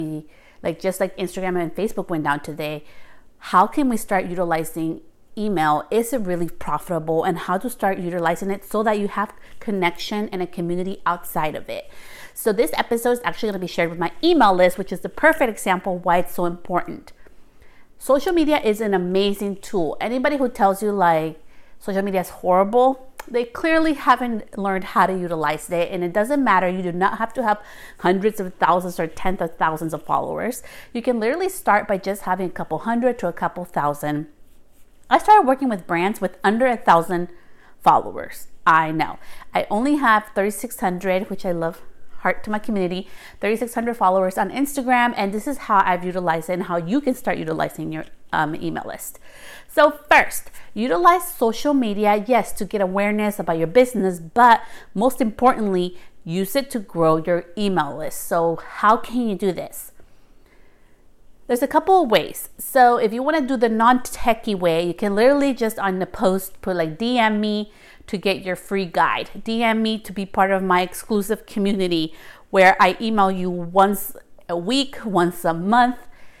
like just like Instagram and Facebook went down today, how can we start utilizing email? Is it really profitable, and how to start utilizing it so that you have connection and a community outside of it? So this episode is actually going to be shared with my email list, which is the perfect example why it's so important. Social media is an amazing tool. Anybody who tells you like social media is horrible, they clearly haven't learned how to utilize it. And it doesn't matter. You do not have to have hundreds of thousands or tens of thousands of followers. You can literally start by just having a couple hundred to a couple thousand. I started working with brands with under 1,000 followers. I know. I only have 3,600, which I love. Heart to my community, 3,600 followers on Instagram. And this is how I've utilized it and how you can start utilizing your email list. So first, utilize social media, yes, to get awareness about your business, but most importantly, use it to grow your email list. So how can you do this? There's a couple of ways. So if you want to do the non-techie way, you can literally just on the post put like DM me to get your free guide. DM me to be part of my exclusive community where I email you once a week, once a month,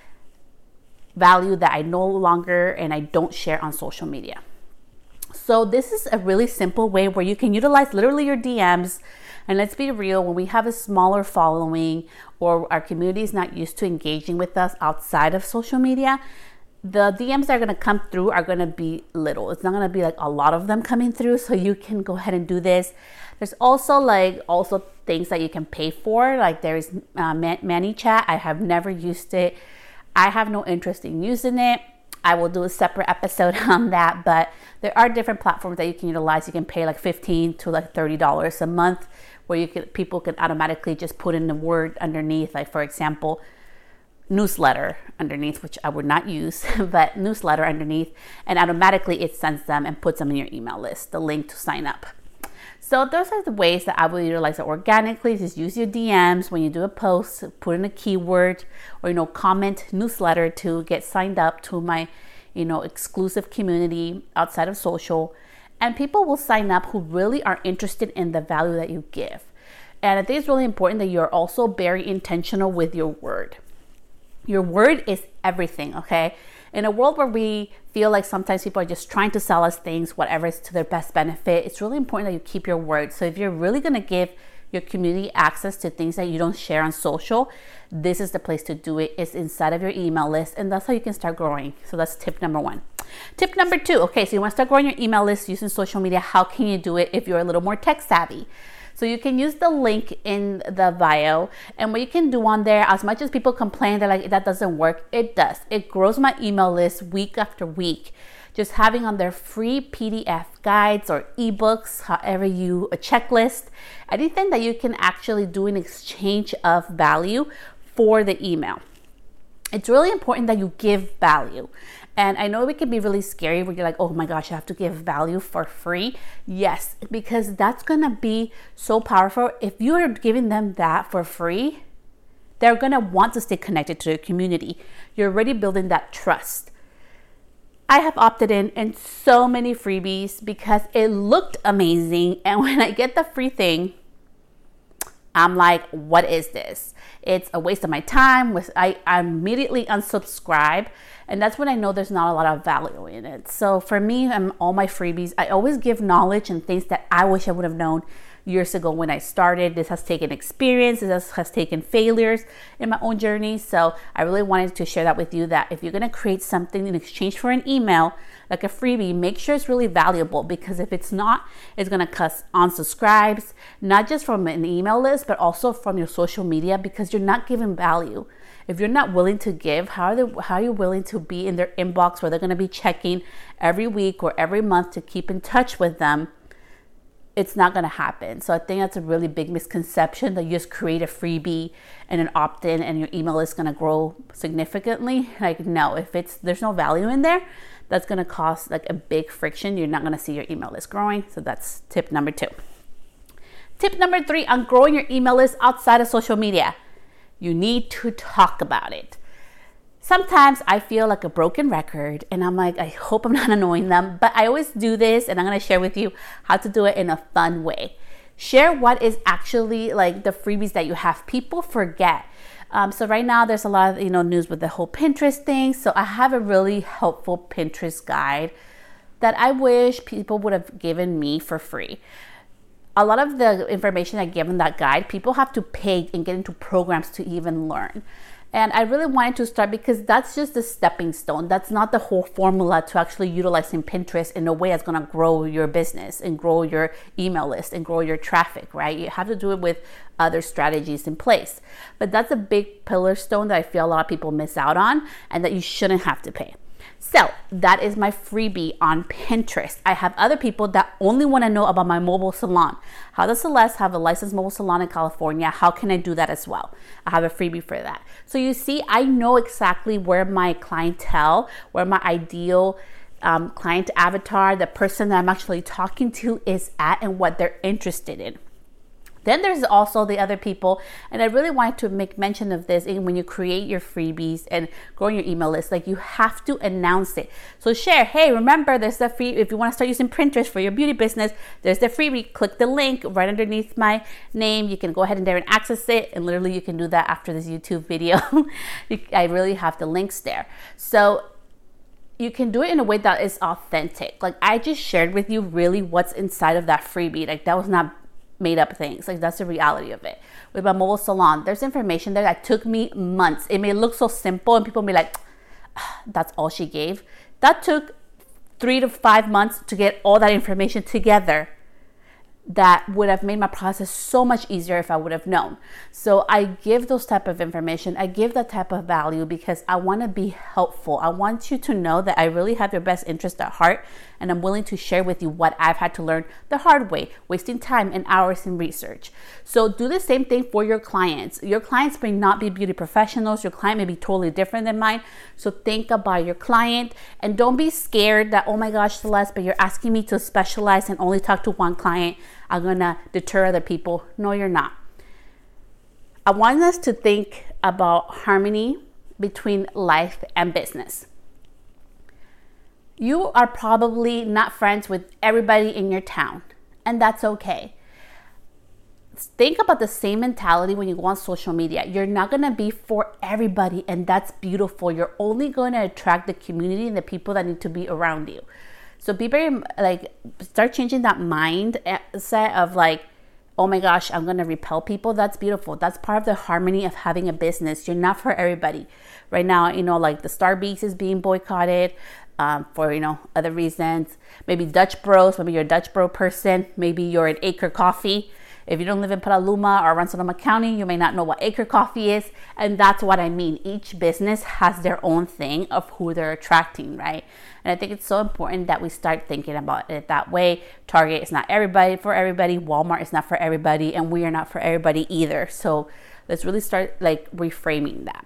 value that I no longer and I don't share on social media. So this is a really simple way where you can utilize literally your DMs. And let's be real, when we have a smaller following or our community is not used to engaging with us outside of social media, the DMs that are going to come through are going to be little. It's not going to be like a lot of them coming through. So you can go ahead and do this. There's also things that you can pay for. Like there is ManyChat. I have never used it. I have no interest in using it. I will do a separate episode on that, but there are different platforms that you can utilize. You can pay like $15 to like $30 a month where people can automatically just put in the word underneath. Like for example, newsletter underneath, which I would not use, but newsletter underneath, and automatically it sends them and puts them in your email list, the link to sign up. So those are the ways that I will utilize it organically. Just use your DMs when you do a post, put in a keyword or, comment newsletter to get signed up to my, exclusive community outside of social. And people will sign up who really are interested in the value that you give. And I think it's really important that you're also very intentional with your word. Your word is everything, okay? In a world where we feel like sometimes people are just trying to sell us things, whatever is to their best benefit, it's really important that you keep your word. So if you're really going to give your community access to things that you don't share on social, this is the place to do it. It's inside of your email list, and that's how you can start growing. So that's tip number 1. Tip number 2, okay, so you want to start growing your email list using social media. How can you do it if you're a little more tech savvy? So you can use the link in the bio, and what you can do on there, as much as people complain that like that doesn't work, it does. It grows my email list week after week. Just having on their free PDF guides or ebooks, however a checklist, anything that you can actually do in exchange of value for the email. It's really important that you give value. And I know it can be really scary where you're like, oh my gosh, I have to give value for free. Yes, because that's going to be so powerful. If you're giving them that for free, they're going to want to stay connected to your community. You're already building that trust. I have opted in so many freebies because it looked amazing. And when I get the free thing, I'm like, what is this? It's a waste of my time. I immediately unsubscribe. And that's when I know there's not a lot of value in it. So for me and all my freebies, I always give knowledge and things that I wish I would have known years ago when I started. This has taken experience. This has taken failures in my own journey. So I really wanted to share that with you, that if you're going to create something in exchange for an email, like a freebie, make sure it's really valuable, because if it's not, it's going to cause unsubscribes, not just from an email list, but also from your social media, because you're not giving value. If you're not willing to give, how are you willing to be in their inbox where they're going to be checking every week or every month to keep in touch with them? It's not going to happen. So I think that's a really big misconception, that you just create a freebie and an opt-in and your email is going to grow significantly. Like, no, if there's no value in there, that's going to cause like a big friction. You're not going to see your email list growing. So that's tip number 2. Tip number 3 on growing your email list outside of social media. You need to talk about it. Sometimes I feel like a broken record and I'm like, I hope I'm not annoying them, but I always do this, and I'm going to share with you how to do it in a fun way. Share what is actually like the freebies that you have. People forget. So right now there's a lot of news with the whole Pinterest thing. So I have a really helpful Pinterest guide that I wish people would have given me for free. A lot of the information I give in that guide, people have to pay and get into programs to even learn. And I really wanted to start because that's just a stepping stone. That's not the whole formula to actually utilizing Pinterest in a way that's going to grow your business and grow your email list and grow your traffic, right? You have to do it with other strategies in place. But that's a big pillar stone that I feel a lot of people miss out on and that you shouldn't have to pay. So that is my freebie on Pinterest. I have other people that only want to know about my mobile salon. How does Celeste have a licensed mobile salon in California? How can I do that as well? I have a freebie for that. So you see, I know exactly where my clientele, where my ideal client avatar, the person that I'm actually talking to is at and what they're interested in. Then there's also the other people, and I really wanted to make mention of this when you create your freebies and growing your email list, like you have to announce it. So share, hey, remember there's the free, if you want to start using Pinterest for your beauty business, there's the freebie, click the link right underneath my name. You can go ahead and there and access it, and literally you can do that after this YouTube video. I really have the links there. So you can do it in a way that is authentic. Like I just shared with you really what's inside of that freebie. Like that was not made up things. Like that's the reality of it. With my mobile salon, there's information there that took me months. It may look so simple and people may be like, that's all she gave. That took 3 to 5 months to get all that information together. That would have made my process so much easier if I would have known. So I give those type of information. I give that type of value because I want to be helpful. I want you to know that I really have your best interest at heart, and I'm willing to share with you what I've had to learn the hard way, wasting time and hours in research. So do the same thing for your clients. Your clients may not be beauty professionals. Your client may be totally different than mine. So think about your client and don't be scared that, oh my gosh, Celeste, but you're asking me to specialize and only talk to one client. I'm going to deter other people. No, you're not. I want us to think about harmony between life and business. You are probably not friends with everybody in your town, and that's okay. Think about the same mentality when you go on social media. You're not going to be for everybody, and that's beautiful. You're only going to attract the community and the people that need to be around you. So be very, start changing that mindset of oh my gosh, I'm going to repel people. That's beautiful. That's part of the harmony of having a business. You're not for everybody. Right now, the Starbucks is being boycotted for, other reasons. Maybe Dutch Bros. Maybe you're a Dutch Bro person. Maybe you're an Acre Coffee. If you don't live in Petaluma or around Sonoma County, you may not know what Acre Coffee is. And that's what I mean. Each business has their own thing of who they're attracting, right? And I think it's so important that we start thinking about it that way. Target is not for everybody. Walmart is not for everybody. And we are not for everybody either. So let's really start reframing that.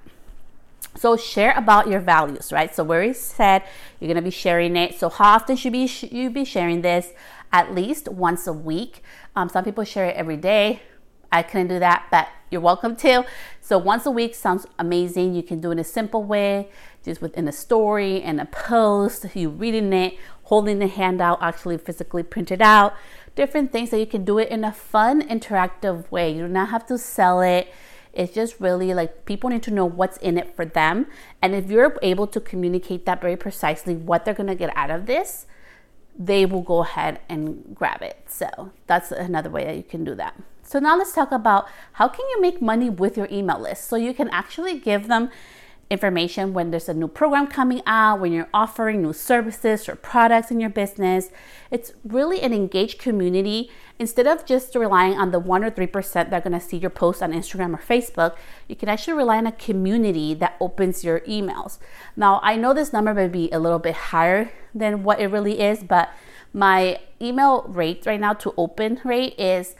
So share about your values, right? So where it said you're going to be sharing it. So how often should you be sharing this? At least once a week. Some people share it every day. I couldn't do that, but you're welcome to. So once a week sounds amazing. You can do it in a simple way, just within a story and a post, you reading it, holding the handout, actually physically printed out, different things that you can do it in a fun, interactive way. You do not have to sell it. It's just really people need to know what's in it for them. And if you're able to communicate that very precisely, what they're going to get out of this, they will go ahead and grab it. So that's another way that you can do that. So now let's talk about how can you make money with your email list. So you can actually give them information when there's a new program coming out, when you're offering new services or products in your business. It's really an engaged community. Instead of just relying on the 1 or 3% that are going to see your post on Instagram or Facebook, you can actually rely on a community that opens your emails. Now, I know this number may be a little bit higher than what it really is, but my email rate right now to open rate is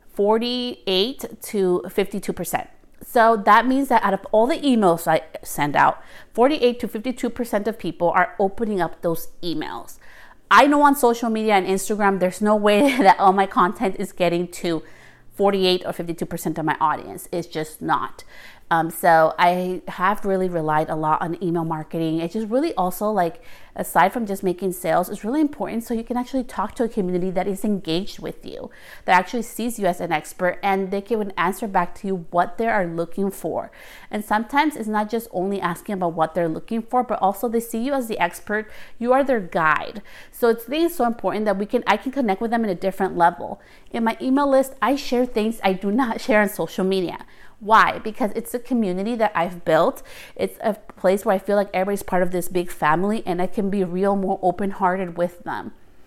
48 to 52%. So that means that out of all the emails I send out, 48 to 52% of people are opening up those emails. I know on social media and Instagram, there's no way that all my content is getting to 48 or 52% of my audience. It's just not. So I have really relied a lot on email marketing. It's just really also like, aside from just making sales, it's really important so you can actually talk to a community that is engaged with you, that actually sees you as an expert, and they can answer back to you what they are looking for. And sometimes it's not just only asking about what they're looking for, but also they see you as the expert. You are their guide. So it's so important that I can connect with them in a different level. In my email list, I share things I do not share on social media. Why? Because it's a community that I've built. It's a place where I feel like everybody's part of this big family, and I can be more open-hearted with them.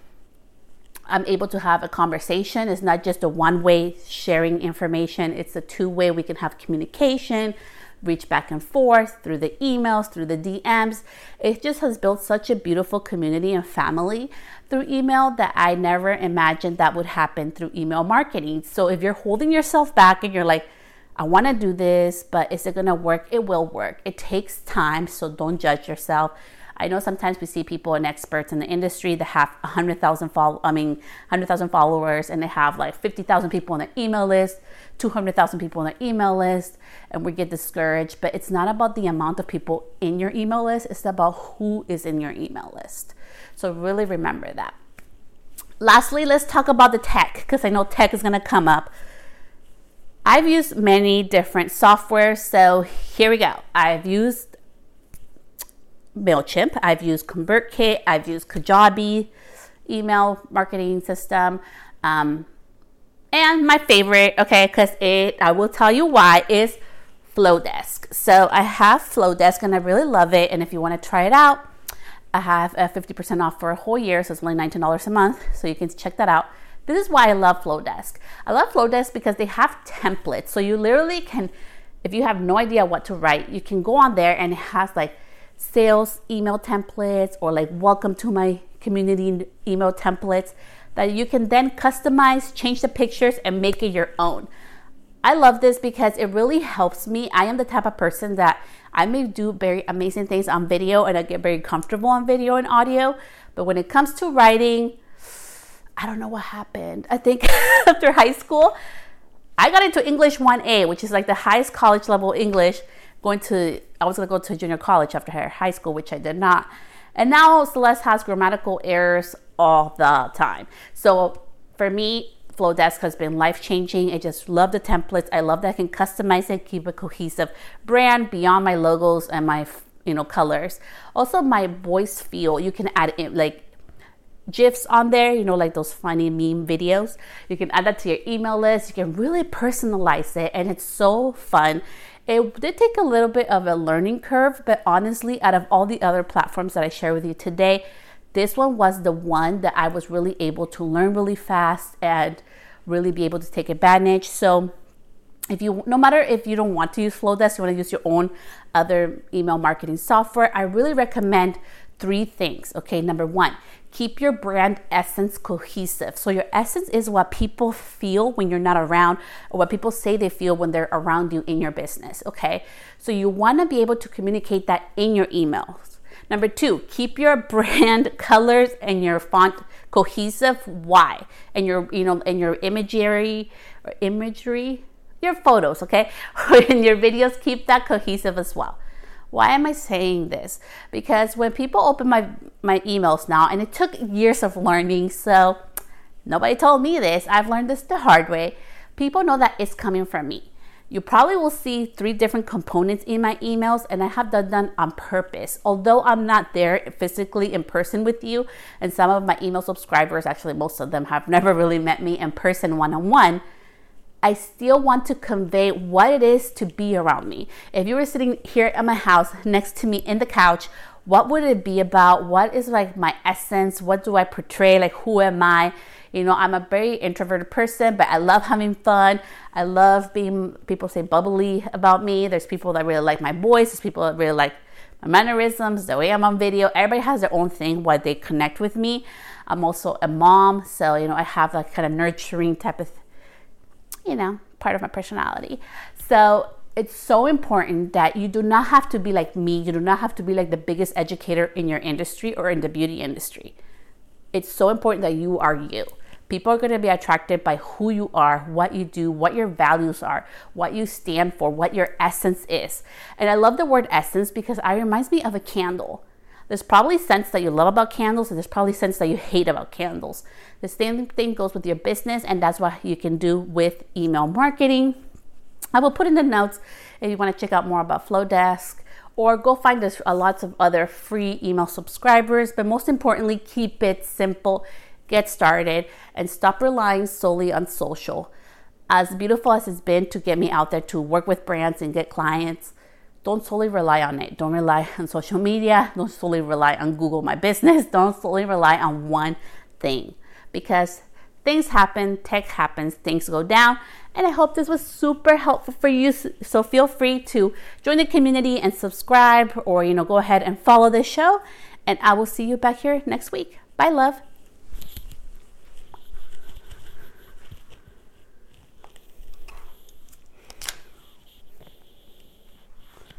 I'm able to have a conversation. It's not just a one-way sharing information. It's a two-way. We can have communication, reach back and forth through the emails, through the DMs. It just has built such a beautiful community and family through email that I never imagined that would happen through email marketing. So if you're holding yourself back and you're like, I want to do this, but is it going to work? It will work. It takes time, so don't judge yourself. I know sometimes we see people and experts in the industry that have 100,000 followers, and they have like 50,000 people on their email list, 200,000 people on their email list, and we get discouraged. But it's not about the amount of people in your email list. It's about who is in your email list. So really remember that. Lastly, let's talk about the tech, because I know tech is going to come up. I've used many different softwares, so here we go. I've used MailChimp, I've used ConvertKit, I've used Kajabi email marketing system, and my favorite, because I will tell you why, is Flowdesk. So I have Flowdesk and I really love it, and if you want to try it out, I have a 50% off for a whole year, so it's only $19 a month, so you can check that out. This is why I love Flowdesk. I love Flowdesk because they have templates. So you literally can, if you have no idea what to write, you can go on there and it has like sales email templates or like welcome to my community email templates that you can then customize, change the pictures, and make it your own. I love this because it really helps me. I am the type of person that I may do very amazing things on video and I get very comfortable on video and audio. But when it comes to writing, I don't know what happened. I think after high school, I got into English 1A, which is like the highest college level English. I was going to go to junior college after high school, which I did not. And now Celeste has grammatical errors all the time. So for me, Flowdesk has been life-changing. I just love the templates. I love that I can customize it, keep a cohesive brand beyond my logos and my colors. Also, my voice feel, you can add in like GIFs on there, like those funny meme videos. You can add that to your email list. You can really personalize it, and it's so fun. It did take a little bit of a learning curve, but honestly, out of all the other platforms that I share with you today, this one was the one that I was really able to learn really fast and really be able to take advantage. So no matter if you don't want to use Flowdesk, you want to use your own other email marketing software, I really recommend 3 things. Okay, number 1, keep your brand essence cohesive. So your essence is what people feel when you're not around, or what people say they feel when they're around you in your business. Okay, so you want to be able to communicate that in your emails. Number 2, keep your brand colors and your font cohesive. Why? And your imagery, your photos. Okay, and your videos, keep that cohesive as well. Why am I saying this? Because when people open my emails now, and it took years of learning, so nobody told me this, I've learned this the hard way, people know that it's coming from me. You probably will see 3 different components in my emails, and I have done on purpose. Although I'm not there physically in person with you, and some of my email subscribers, actually most of them, have never really met me in person one-on-one, I still want to convey what it is to be around me. If you were sitting here at my house next to me in the couch, what would it be about? What is like my essence? What do I portray? Like, who am I? I'm a very introverted person, but I love having fun. I love people say bubbly about me. There's people that really like my voice. There's people that really like my mannerisms, the way I'm on video. Everybody has their own thing, why they connect with me. I'm also a mom, so, I have that kind of nurturing type of part of my personality. So it's so important that you do not have to be like me. You do not have to be like the biggest educator in your industry or in the beauty industry. It's so important that you are you. People are going to be attracted by who you are, what you do, what your values are, what you stand for, what your essence is. And I love the word essence because it reminds me of a candle. There's probably scents that you love about candles, and there's probably scents that you hate about candles. The same thing goes with your business, and that's what you can do with email marketing. I will put in the notes if you want to check out more about Flowdesk, or go find us lots of other free email subscribers. But most importantly, keep it simple, get started, and stop relying solely on social. As beautiful as it's been to get me out there to work with brands and get clients, don't solely rely on it. Don't rely on social media. Don't solely rely on Google My Business. Don't solely rely on one thing, because things happen, tech happens, things go down. And I hope this was super helpful for you. So feel free to join the community and subscribe, or, go ahead and follow this show. And I will see you back here next week. Bye, love.